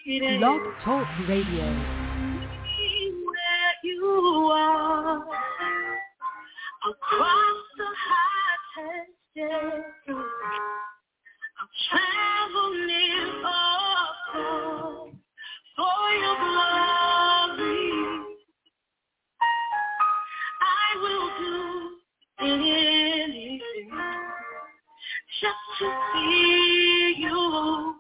Blog Talk Radio. Where you are, across the high I'll travel near or far for your glory. I will do anything just to see you,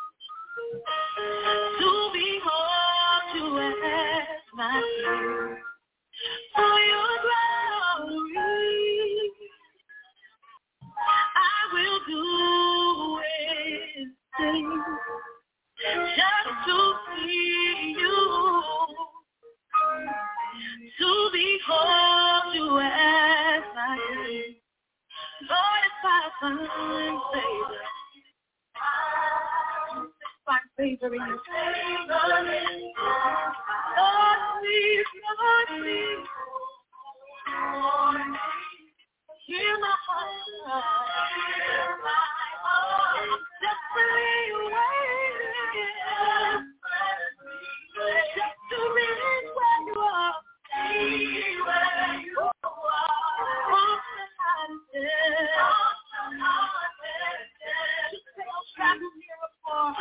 to behold you as my King. For your glory, I will do anything just to see you, to behold you as my King. Lord, if I find favor in your favor. Lord, please, hear my heart. I'm desperately waiting just to reach where you are. Where you are. Travel near or far.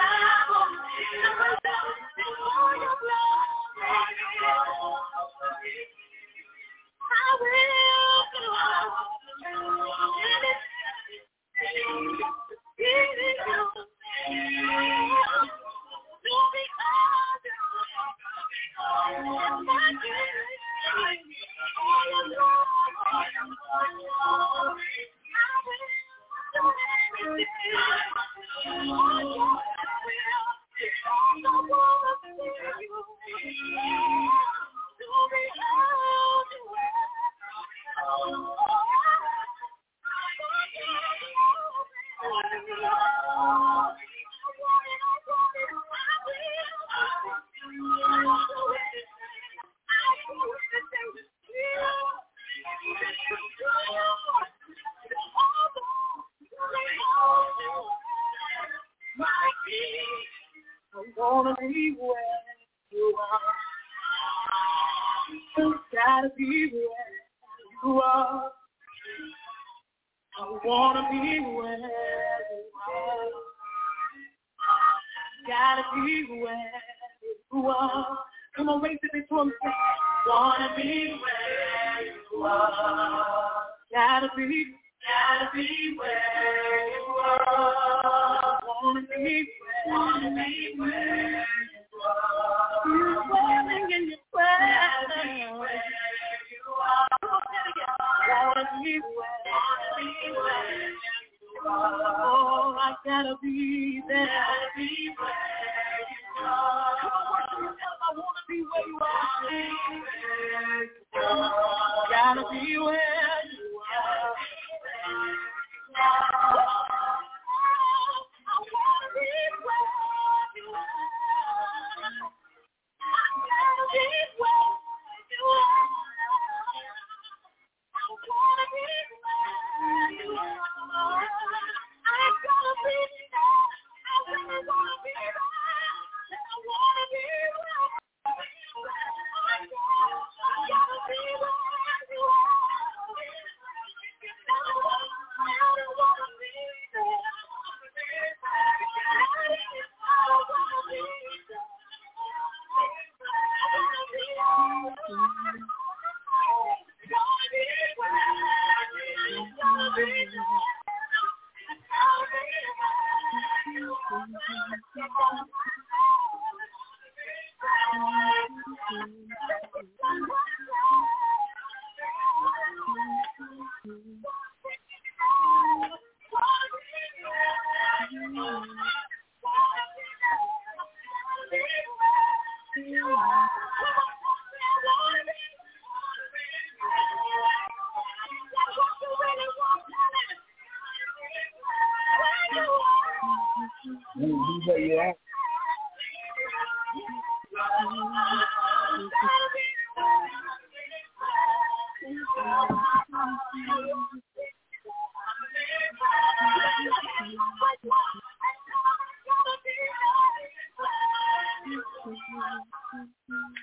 Where you at?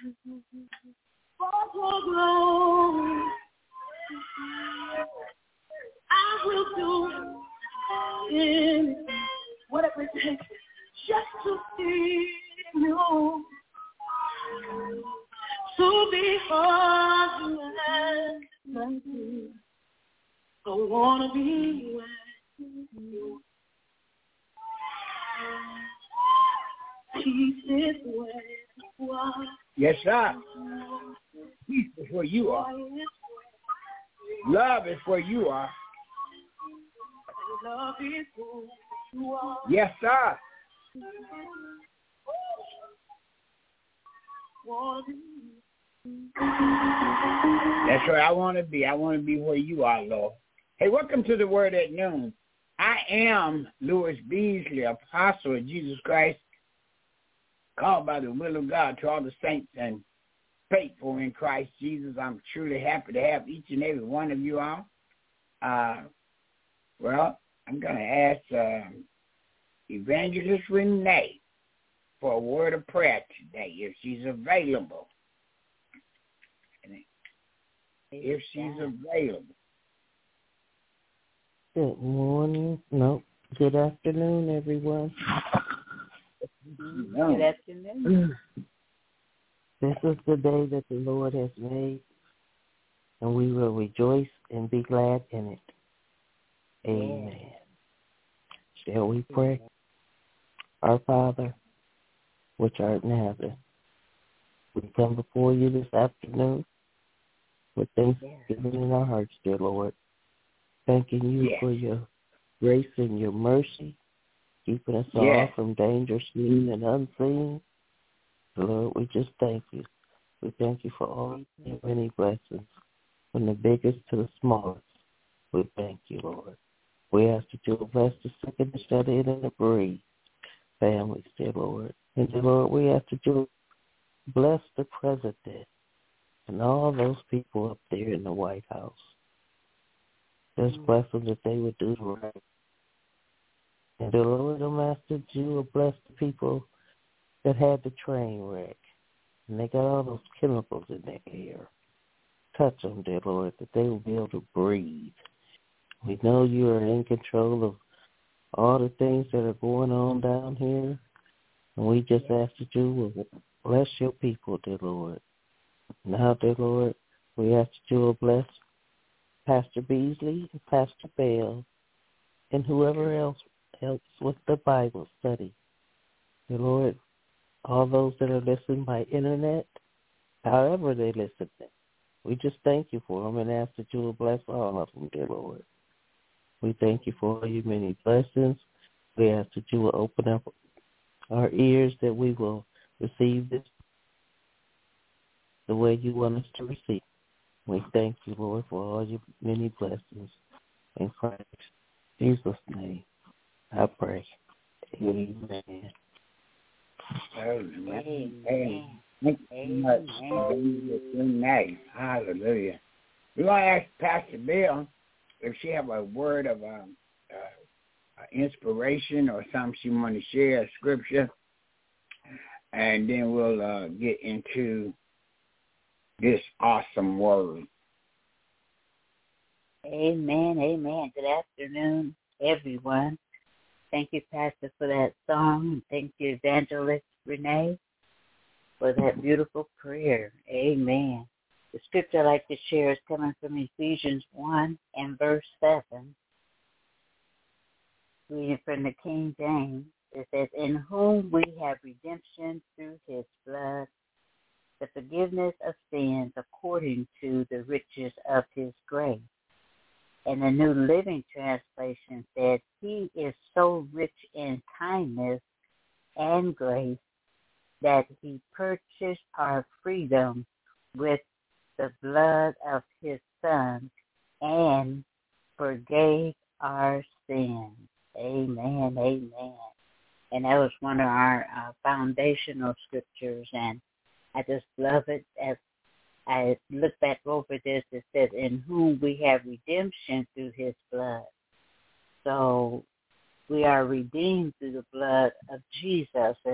For your glory, I will do anything, whatever it takes, just to see you, to behold you as my King. I wanna be where you are. Peace is where you are. Yes, sir. Peace is where you are. Love is where you are. Love is where you are. Yes, sir. That's where I want to be. I want to be where you are, Lord. Hey, welcome to the Word at Noon. I am Louis Beasley, apostle of Jesus Christ, called by the will of God to all the saints and faithful in Christ Jesus. I'm truly happy to have each and every one of you on. Well, I'm going to ask Evangelist Renee for a word of prayer today, if she's available. If she's available. Good morning. No, good afternoon, everyone. Good afternoon. This is the day that the Lord has made, and we will rejoice and be glad in it. Amen. Shall we pray? Our Father, which art in heaven, we come before you this afternoon with thanksgiving in our hearts, dear Lord, thanking you for your grace and your mercy, keeping us all from danger seen and unseen. Lord, we just thank you. We thank you for all your many blessings, from the biggest to the smallest. We thank you, Lord. We ask that you will bless the sick and the shut in and the bereaved families, dear Lord. And dear Lord, we ask that you will bless the president and all those people up there in the White House. Just bless them that they would do right. And dear Lord, I'm asking that you will bless the people that had the train wreck, and they got all those chemicals in their air. Touch them, dear Lord, that they will be able to breathe. We know you are in control of all the things that are going on down here, and we just ask that you will bless your people, dear Lord. Now, dear Lord, we ask that you will bless Pastor Beasley and Pastor Bell and whoever else helps with the Bible study. Dear Lord, all those that are listening by internet, however they listen, we just thank you for them and ask that you will bless all of them, dear Lord. We thank you for all your many blessings. We ask that you will open up our ears that we will receive this the way you want us to receive. We thank you, Lord, for all your many blessings. In Christ Jesus' name, I pray. Amen. Amen. Thank you so much. Hallelujah. We want to ask Pastor Bill if she have a word of inspiration or something she want to share, a scripture, and then we'll get into this awesome word. Amen, amen. Good afternoon, everyone. Thank you, Pastor, for that song. Thank you, Evangelist Renee, for that beautiful prayer. Amen. The scripture I'd like to share is coming from Ephesians 1 and verse 7. Reading from the King James, it says, "In whom we have redemption through his blood, the forgiveness of sins according to the riches of his grace." And the New Living Translation says, "He is so rich in kindness and grace that he purchased our freedom with the blood of his Son and forgave our sins." Amen, amen. And that was one of our foundational scriptures, and I just love it. As I look back over this, it says, "In whom we have redemption through his blood." So we are redeemed through the blood of Jesus, and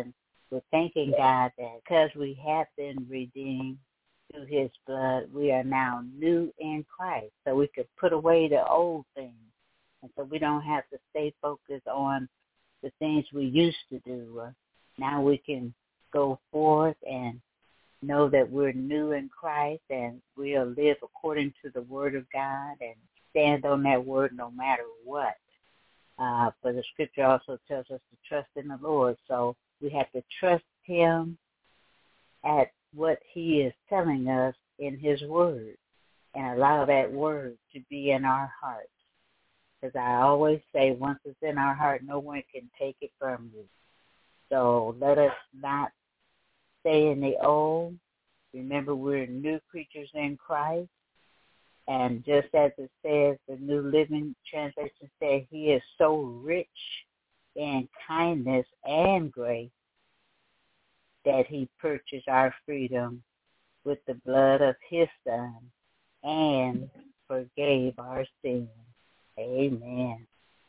we're thanking God that because we have been redeemed through his blood, we are now new in Christ. So we could put away the old things. And so we don't have to stay focused on the things we used to do. Now we can go forth and know that we're new in Christ and we'll live according to the word of God and stand on that word no matter what. But the scripture also tells us to trust in the Lord. So we have to trust him at what he is telling us in his word and allow that word to be in our hearts. Because I always say, once it's in our heart, no one can take it from you. So let us not stay in the old. Remember, we're new creatures in Christ. And just as it says, the New Living Translation said, he is so rich in kindness and grace that he purchased our freedom with the blood of his Son and forgave our sins. Amen.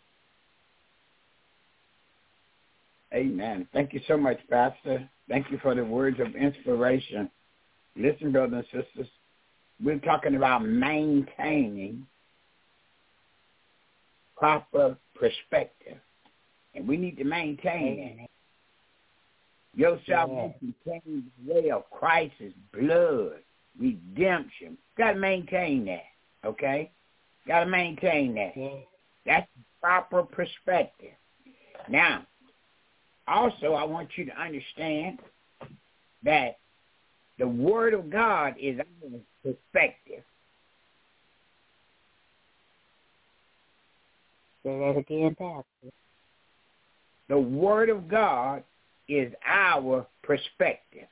Amen. Thank you so much, Pastor. Thank you for the words of inspiration. Listen, brothers and sisters, we're talking about maintaining proper perspective. And we need to maintain it. Your salvation contains the way of Christ's blood, redemption. Got to maintain that, okay? Got to maintain that. That's proper perspective. Now, also, I want you to understand that the Word of God is our perspective. Say that again, Pastor. The Word of God is our perspective.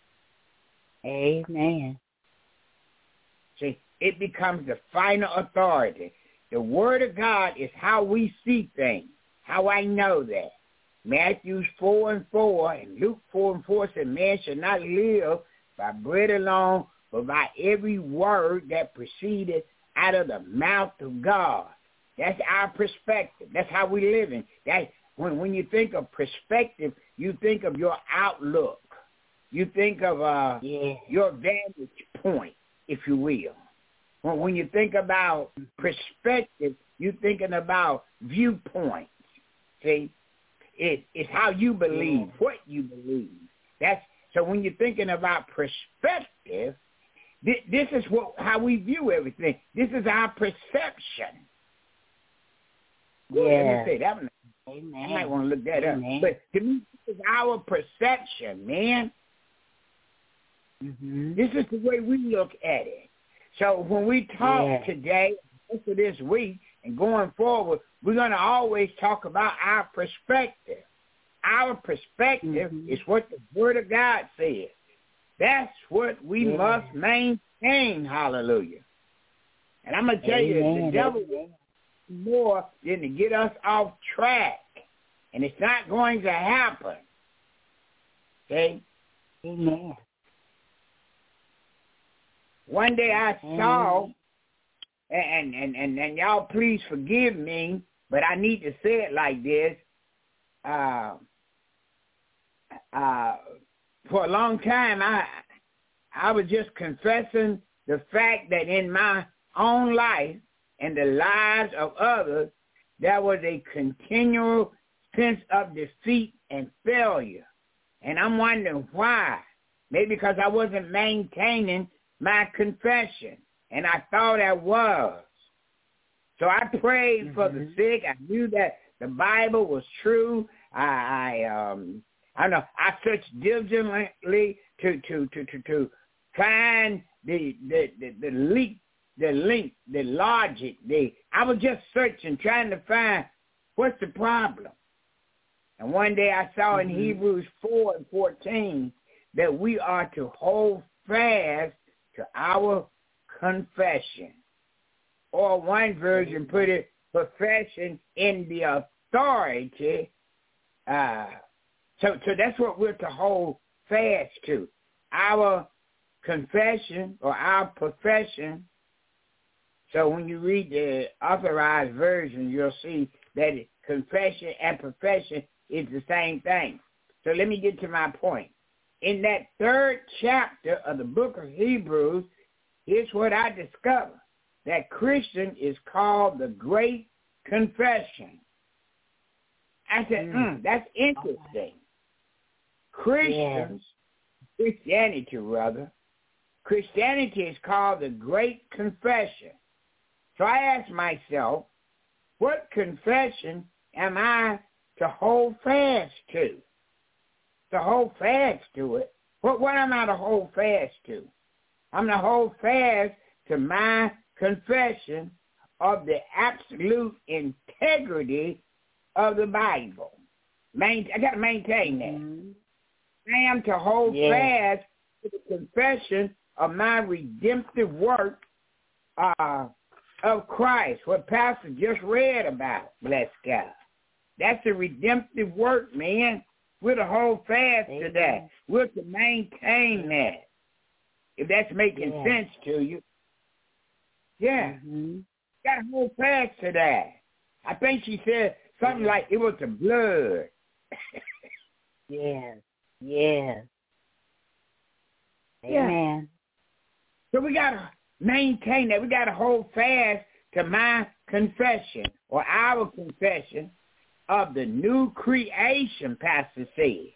Amen. See, it becomes the final authority. The Word of God is how we see things, how I know that. Matthew 4:4 and Luke 4:4 said, man shall not live by bread alone, but by every word that proceeded out of the mouth of God. That's our perspective. That's how we live in. That when you think of perspective, you think of your outlook. You think of your vantage point, if you will. When you think about perspective, you're thinking about viewpoints. See, it's how you believe, what you believe. So when you're thinking about perspective, this is how we view everything. This is our perception. Let me say that one. Amen. I might want to look that up. But to me, this is our perception, man. Mm-hmm. This is the way we look at it. So when we talk today, for this week, and going forward, we're going to always talk about our perspective. Our perspective is what the Word of God says. That's what we must maintain. Hallelujah. And I'm going to tell you, the devil wants more than to get us off track. And it's not going to happen. Okay? Amen. One day I saw, and y'all please forgive me, but I need to say it like this. For a long time, I was just confessing the fact that in my own life and the lives of others, there was a continual sense of defeat and failure. And I'm wondering why. Maybe because I wasn't maintaining my confession, and I thought I was. So I prayed for the sick. I knew that the Bible was true. I searched diligently to find the link, the logic. I was just searching, trying to find what's the problem. And one day I saw in Hebrews 4:14 that we are to hold fast to our confession. Or one version put it, profession in the authority. So that's what we're to hold fast to. Our confession or our profession. So when you read the authorized version, you'll see that confession and profession is the same thing. So let me get to my point. In that 3rd chapter of the book of Hebrews, here's what I discovered. That Christian is called the Great Confession. I said, that's interesting. Christianity is called the Great Confession. So I asked myself, what confession am I to hold fast to? To hold fast to it? What am I to hold fast to? I'm to hold fast to my confession of the absolute integrity of the Bible. I got to maintain that. I am to hold fast to the confession of my redemptive work of Christ, what Pastor just read about, bless God. That's the redemptive work, man. We're to hold fast to that. We're to maintain that. If that's making sense to you. Yeah. Got to hold fast to that. I think she said something like it was the blood. Yes. Amen. So we got to maintain that. We got to hold fast to my confession or our confession of the new creation, Pastor said.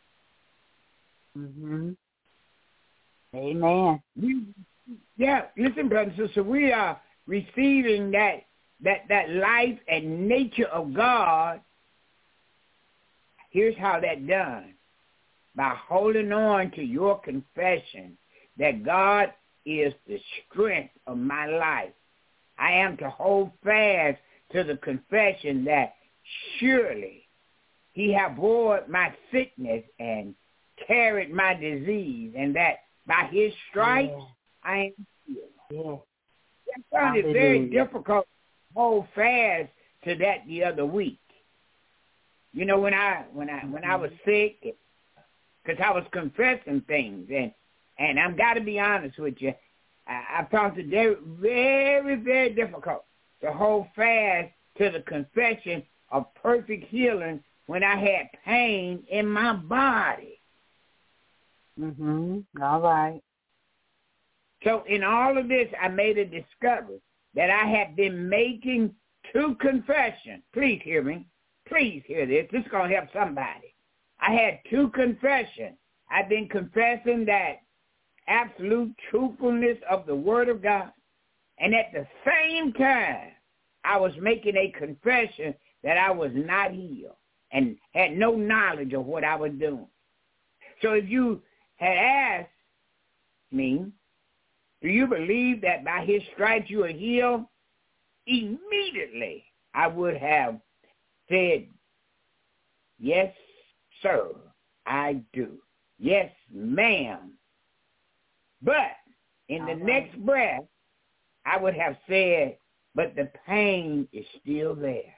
Amen. Listen, brothers and sisters, we are receiving that life and nature of God. Here's how that's done. By holding on to your confession that God is the strength of my life. I am to hold fast to the confession that surely he have bore my sickness and carried my disease, and that by his stripes I am healed. I found it very difficult to hold fast to that the other week. You know, when I was sick, because I was confessing things, and I've got to be honest with you, I found it very, very difficult to hold fast to the confession of perfect healing when I had pain in my body. All right. So in all of this, I made a discovery that I had been making 2 confessions. Please hear me. Please hear this. This is going to help somebody. I had 2 confessions. I've been confessing that absolute truthfulness of the Word of God. And at the same time, I was making a confession that I was not healed and had no knowledge of what I was doing. So if you had asked me, do you believe that by his stripes you are healed? Immediately I would have said, yes, sir, I do. Yes, ma'am. But in the next breath, I would have said, but the pain is still there.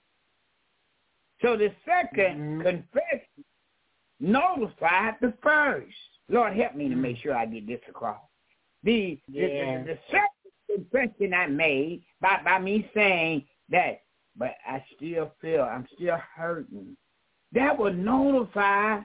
So the second confession notified the first. Lord, help me to make sure I get this across. The second confession I made by me saying that, but I still feel, I'm still hurting, that would notify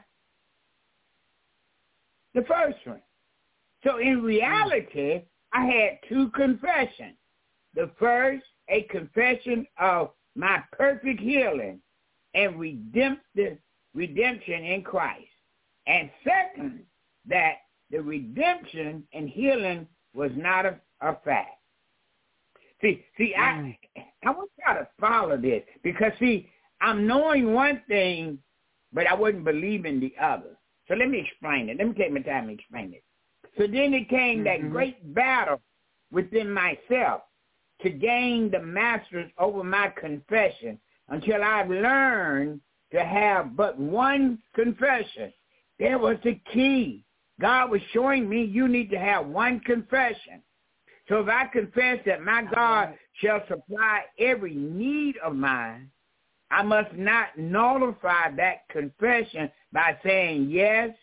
the first one. So in reality, I had 2 confessions. The first, a confession of my perfect healing and redemption in Christ. And second, that the redemption and healing was not a fact. See, I want y'all to follow this because, see, I'm knowing one thing, but I wasn't believing the other. So let me explain it. Let me take my time to explain it. So then it came that great battle within myself to gain the masters over my confession until I've learned to have but one confession. There was the key. God was showing me you need to have one confession. So if I confess that my God shall supply every need of mine, I must not nullify that confession by saying, yes,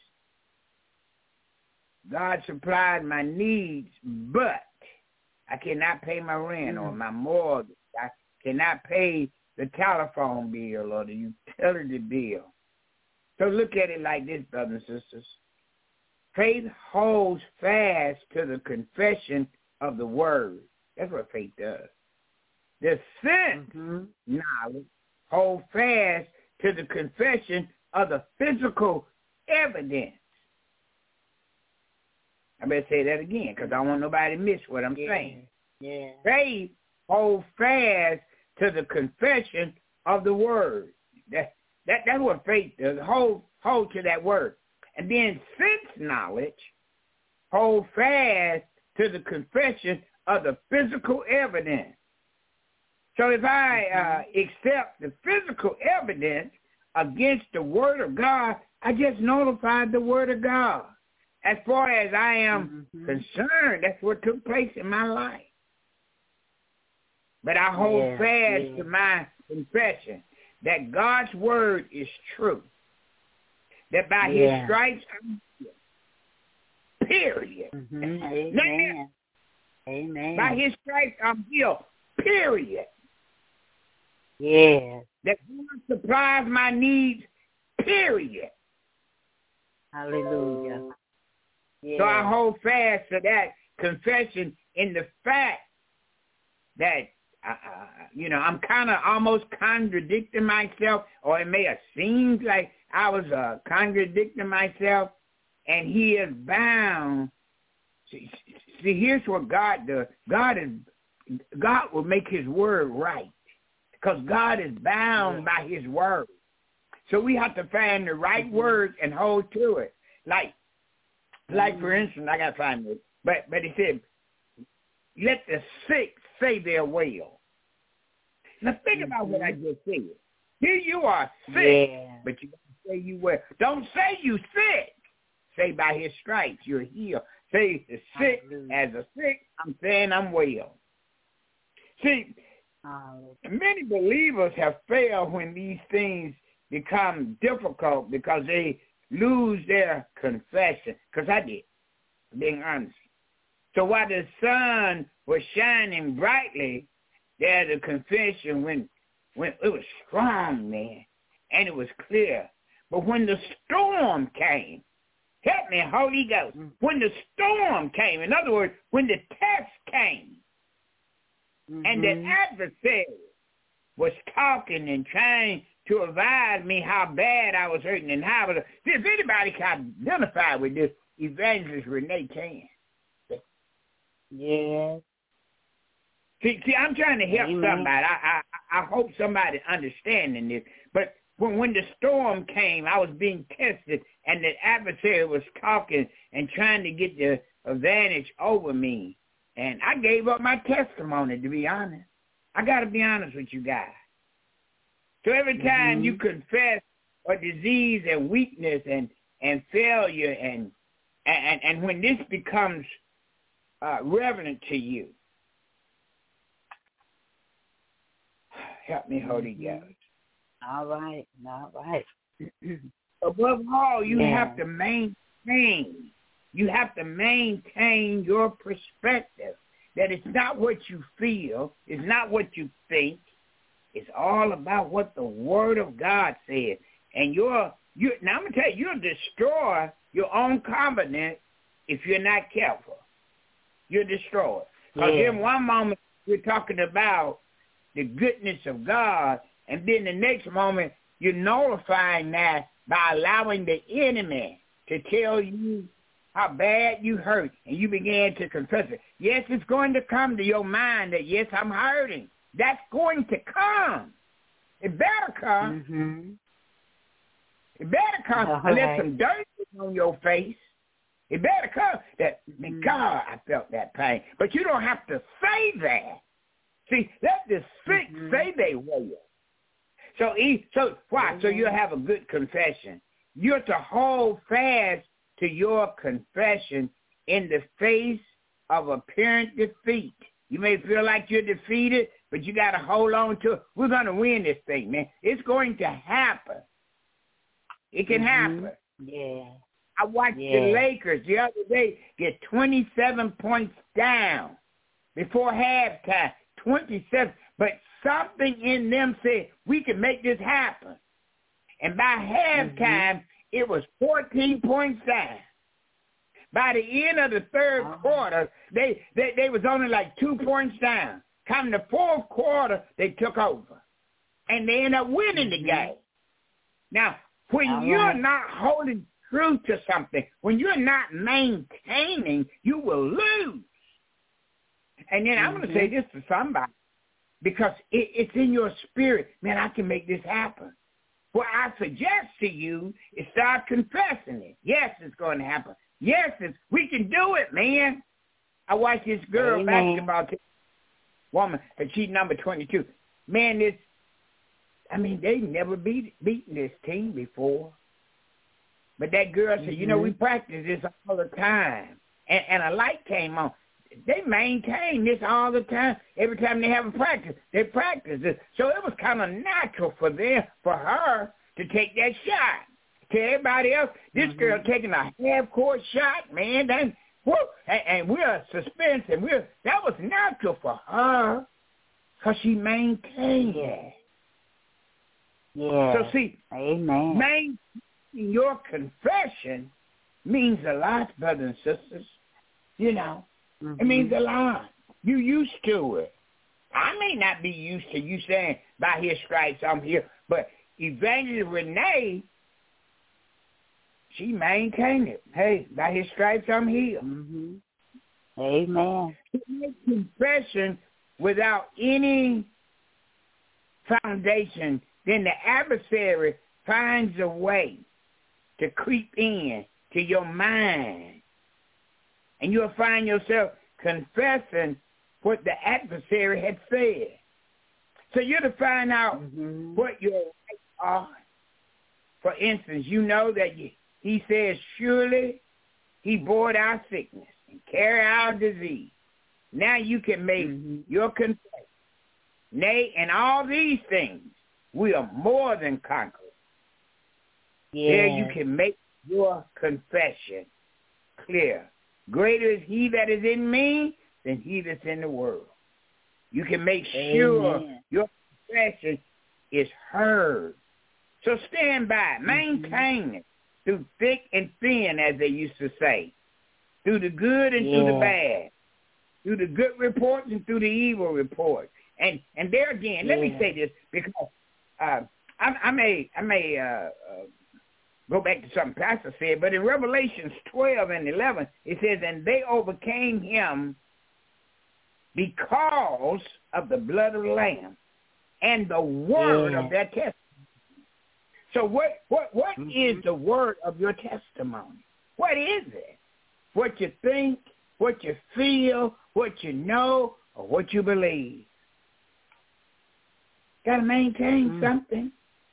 God supplied my needs, but I cannot pay my rent or my mortgage. I cannot pay the telephone bill or the utility bill. So look at it like this, brothers and sisters. Faith holds fast to the confession of the word. That's what faith does. The sense knowledge holds fast to the confession of the physical evidence. I better say that again because I don't want nobody to miss what I'm saying. Yeah. Faith holds fast to the confession of the word. That's what faith does. Hold to that word. And then sense knowledge hold fast to the confession of the physical evidence. So if I accept the physical evidence against the word of God, I just notified the word of God. As far as I am concerned, that's what took place in my life. But I hold fast to my confession that God's word is true. That by his stripes I'm healed. Period. Amen. Amen. By his stripes I'm healed. Period. Yes. That God supplies my needs. Period. Hallelujah. So I hold fast to that confession in the fact that, I'm kind of almost contradicting myself, or it may have seemed like I was contradicting myself, and he is bound. See, here's what God does. God will make his word right because God is bound by his word. So we have to find the right words and hold to it. Like for instance, I got to find this. But he said, let the sick say they're well. Now think about what I just said. Here you are sick, but you don't say you well. Don't say you sick. Say by his stripes you're healed. Say the sick as a sick, I'm saying I'm well. See, many believers have failed when these things become difficult because they lose their confession. Because I did, being honest. So while the sun was shining brightly, there's a confession when it was strong, man, and it was clear. But when the storm came, help me, Holy Ghost, when the storm came, in other words, when the test came, and the adversary was talking and trying to advise me how bad I was hurting and how, if anybody can identify with this, Evangelist Renee can. Yes. See, I'm trying to help somebody. I hope somebody understanding this. But when the storm came, I was being tested, and the adversary was talking and trying to get the advantage over me. And I gave up my testimony, to be honest. I got to be honest with you guys. So every time you confess a disease and weakness and failure and when this becomes relevant to you, help me, Holy Ghost. All right. Above all, you have to maintain. You have to maintain your perspective. That it's not what you feel. It's not what you think. It's all about what the Word of God says. And now I'm going to tell you, you'll destroy your own confidence if you're not careful. You'll destroy it. Because in one moment, you're talking about the goodness of God, and then the next moment, you're nullifying that by allowing the enemy to tell you how bad you hurt, and you began to confess it. Yes, it's going to come to your mind that, yes, I'm hurting. That's going to come. It better come. It better come unless some dirt is on your face. It better come that, God, I felt that pain. But you don't have to say that. See, let the sick say they will. So why? So you'll have a good confession. You're to hold fast to your confession in the face of apparent defeat. You may feel like you're defeated, but you got to hold on to it. We're going to win this thing, man. It's going to happen. It can happen. Yeah. I watched the Lakers the other day get 27 points down before halftime. 27. But something in them said, we can make this happen. And by halftime, it was 14 points down. By the end of the third quarter, they was only like 2 points down. Come the fourth quarter, they took over. And they ended up winning the game. Now, when you're not holding true to something, when you're not maintaining, you will lose. And then I'm going to say this to somebody, because it's in your spirit. Man, I can make this happen. What I suggest to you is start confessing it. Yes, it's going to happen. Yes, we can do it, man. I watched this girl basketball woman, and she's number 22. Man, they never beaten this team before. But that girl said, we practice this all the time. And a light came on. They maintain this all the time. Every time they have a practice, they practice this. So it was kind of natural for her to take that shot. To everybody else, this girl taking a half-court shot, man. And we're suspense, and that was natural for her because she maintained it. Yeah. So see, amen. Maintaining your confession means a lot, brothers and sisters. It means a lot. You used to it. I may not be used to you saying, by his stripes I'm here, but Evangelist Renee, she maintained it. Hey, by his stripes I'm healed. Amen. To make confession without any foundation, then the adversary finds a way to creep in to your mind. And you'll find yourself confessing what the adversary had said. So you're to find out what your rights are. For instance, you know that he says, surely he bore our sickness and carried our disease. Now you can make your confession. Nay, in all these things, we are more than conquerors. Yeah. There you can make your confession clear. Greater is he that is in me than he that's in the world. You can make sure your confession is heard. So stand by. Maintain it through thick and thin, as they used to say. Through the good and through the bad. Through the good reports and through the evil reports. And there again, let me say this, because I may go back to something Pastor said, but in Revelations 12 and 11, it says, and they overcame him because of the blood of the Lamb and the word of their testimony. So what is the word of your testimony? What is it? What you think, what you feel, what you know, or what you believe? Got to maintain something.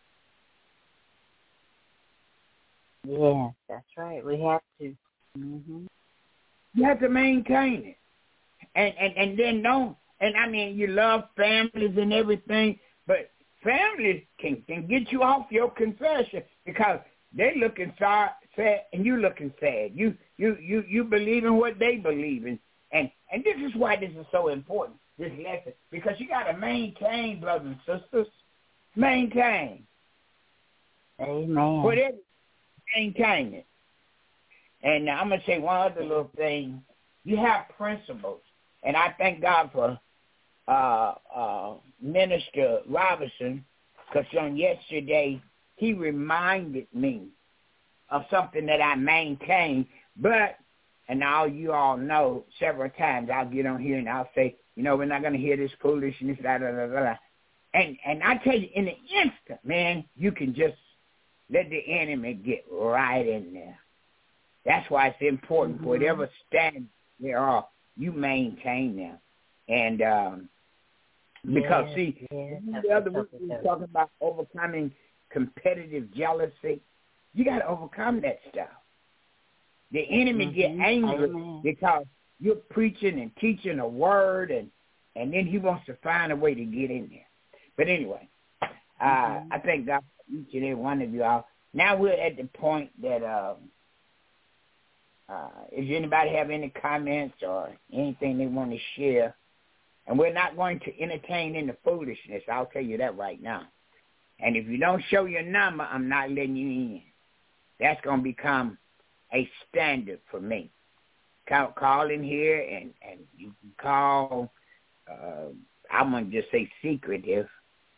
Yeah, that's right. We have to. You have to maintain it. And then don't, and I mean, you love families and everything, but families can get you off your confession because they're looking sad and you looking sad. You believe in what they believe in. And this is why this is so important, this lesson, because you got to maintain, brothers and sisters. Maintain. Amen. Whatever. Maintain it. And I'm going to say one other little thing. You have principles. And I thank God for Minister Robinson, because on yesterday he reminded me of something that I maintain. But, and all you all know, several times I'll get on here and I'll say, we're not going to hear this foolishness, da, da, da, da. And I tell you, in an instant, man, you can just let the enemy get right in there. That's why it's important. Whatever standards there are, you maintain them. And because, the other week we were talking about overcoming competitive jealousy. You got to overcome that stuff. The enemy get angry because you're preaching and teaching a word, and then he wants to find a way to get in there. But anyway, I thank God for each and every one of you all. Now we're at the point that if anybody have any comments or anything they want to share, and we're not going to entertain any foolishness, I'll tell you that right now. And if you don't show your number, I'm not letting you in. That's going to become a standard for me. Call in here, and you can call, I'm going to just say secretive,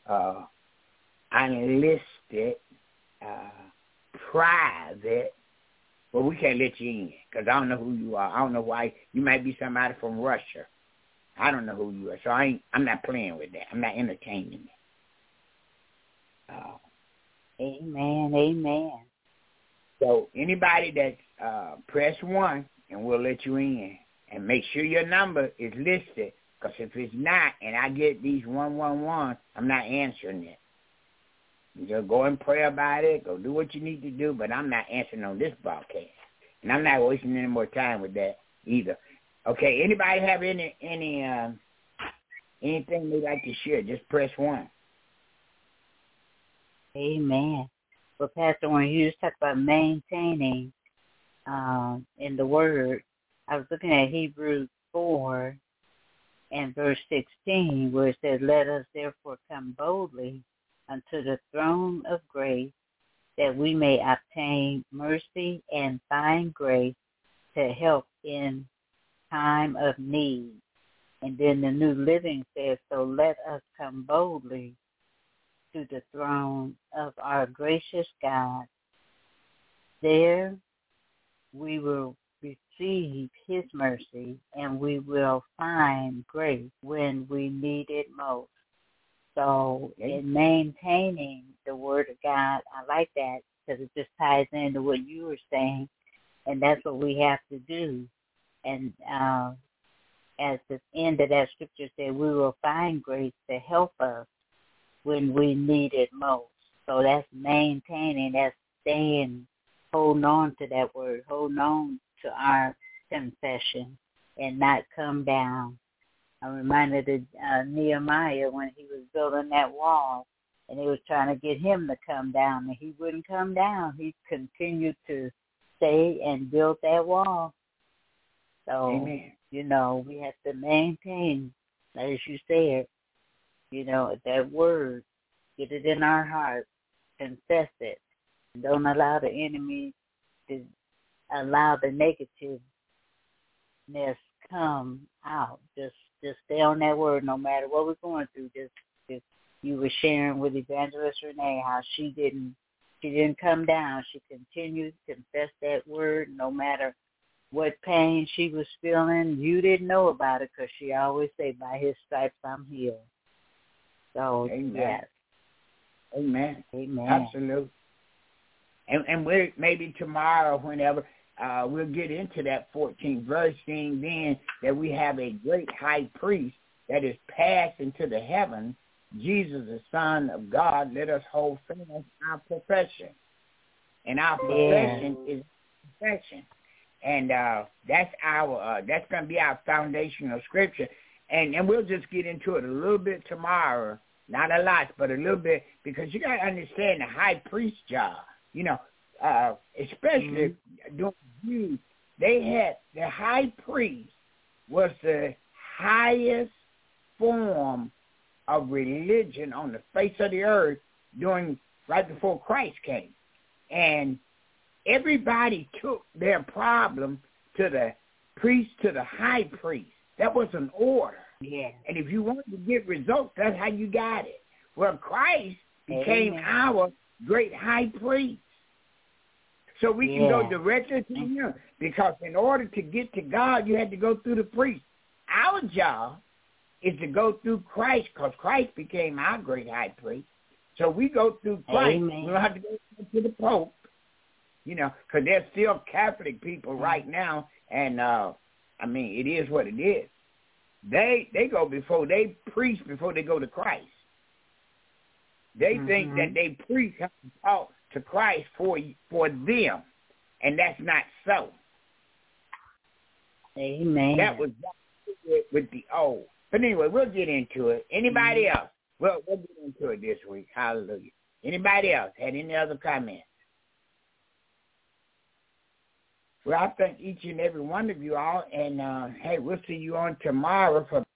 unlisted, private, but we can't let you in because I don't know who you are. I don't know why. You might be somebody from Russia. I don't know who you are, so I'm not playing with that. I'm not entertaining it. Amen, amen. So anybody that press 1, and we'll let you in. And make sure your number is listed, because if it's not, and I get these 111, I'm not answering it. You just go and pray about it, go do what you need to do, but I'm not answering on this broadcast. And I'm not wasting any more time with that either. Okay, anybody have anything they'd like to share, just press 1. Amen. Well, Pastor, when you just talk about maintaining in the Word, I was looking at Hebrews 4 and verse 16, where it says, "Let us therefore come boldly unto the throne of grace, that we may obtain mercy and find grace to help in time of need." And then the New Living says, "So let us come boldly to the throne of our gracious God. There we will receive his mercy, and we will find grace when we need it most." So in maintaining the Word of God, I like that because it just ties into what you were saying, and that's what we have to do. And as the end of that scripture said, we will find grace to help us when we need it most. So that's maintaining, that's staying, holding on to that word, holding on to our confession and not come down. I'm reminded of Nehemiah when he was building that wall, and they was trying to get him to come down, and he wouldn't come down. He continued to stay and build that wall. So, Amen. You know, we have to maintain, as you said, you know, that word, get it in our heart, confess it. Don't allow the enemy to allow the negativeness come out. Just stay on that word no matter what we're going through. Just you were sharing with Evangelist Renee how she didn't come down. She continued to confess that word no matter what pain she was feeling. You didn't know about it because she always say, "By his stripes I'm healed." So, Amen. Yes. Amen. Amen. Absolutely. And we're maybe tomorrow, whenever, we'll get into that 14th verse, seeing then that we have a great high priest that is passed into the heavens, Jesus, the Son of God. Let us hold fast our profession. And our profession is perfection. And that's going to be our foundational scripture. And we'll just get into it a little bit tomorrow. Not a lot, but a little bit, because you got to understand the high priest job. You know, especially during Jews, they had the high priest was the highest form of religion on the face of the earth right before Christ came. And everybody took their problem to the priest, to the high priest. That was an order. Yeah. And if you wanted to get results, that's how you got it. Well, Christ became our great high priest. So we can go directly to him, because in order to get to God, you had to go through the priest. Our job is to go through Christ, because Christ became our great high priest. So we go through Christ. Amen. We don't have to go to the Pope, you know, because there's still Catholic people right now, and it is what it is. They go before they preach before they go to Christ. They think that they preach have to talk to Christ for them, and that's not so. Amen. That was with the old. But anyway, we'll get into it. Anybody else? Well, we'll get into it this week. Hallelujah. Anybody else had any other comments? Well, I thank each and every one of you all, and hey, we'll see you on tomorrow for